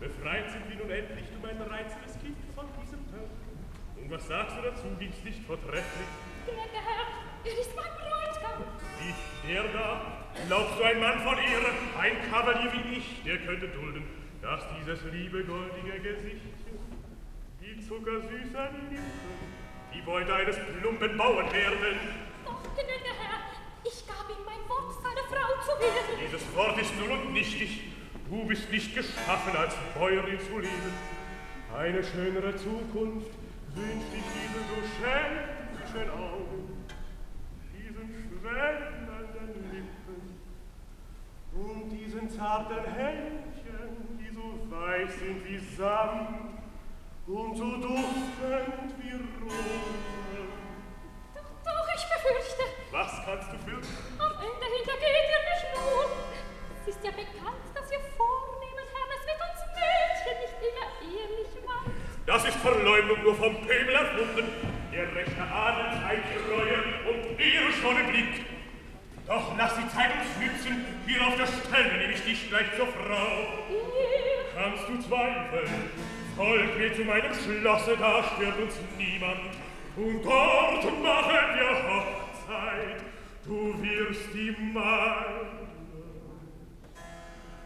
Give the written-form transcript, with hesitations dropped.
Befreit sind wir nun endlich, du mein reizendes Kind, von diesem Tag. Und was sagst du dazu, ging's nicht vortrefflich? Gnädiger Herr, er ist mein Bräutigam. Wie, der da? Glaubst du, ein Mann von Ehre, ein Kavalier wie ich, der könnte dulden, dass dieses liebe goldige Gesichtchen, die zuckersüßen Lippen, die Beute eines plumpen Bauern werden? Doch, gnädiger Herr, ich gab ihm mein Wort, seine Frau zu werden. Dieses Wort ist null und nichtig. Du bist nicht geschaffen, als Bäuerin zu leben. Eine schönere Zukunft wünscht dich diese so schönen Augen, diesen schwellernden Lippen und diesen zarten Händchen, die so weich sind wie Samt und so duftend wie Rosen. Doch, ich befürchte. Was kannst du fürchten? Am Ende hintergeht ihr mich nur. Es ist ja bekannt, dass ihr vornehmen Herrn es mit uns Mädchen nicht immer ehrlich macht. Das ist Verleumdung nur vom Pöbel erfunden. Der rechte Adel zeigt Reue und Ehre schon im Blick. Doch lass die Zeit uns nützen, hier auf der Stelle nehme ich dich gleich zur Frau. Ihr Kannst du zweifeln? Folg mir zu meinem Schlosse, da stört uns niemand. Und dort machen wir Hochzeit. Du wirst die Maid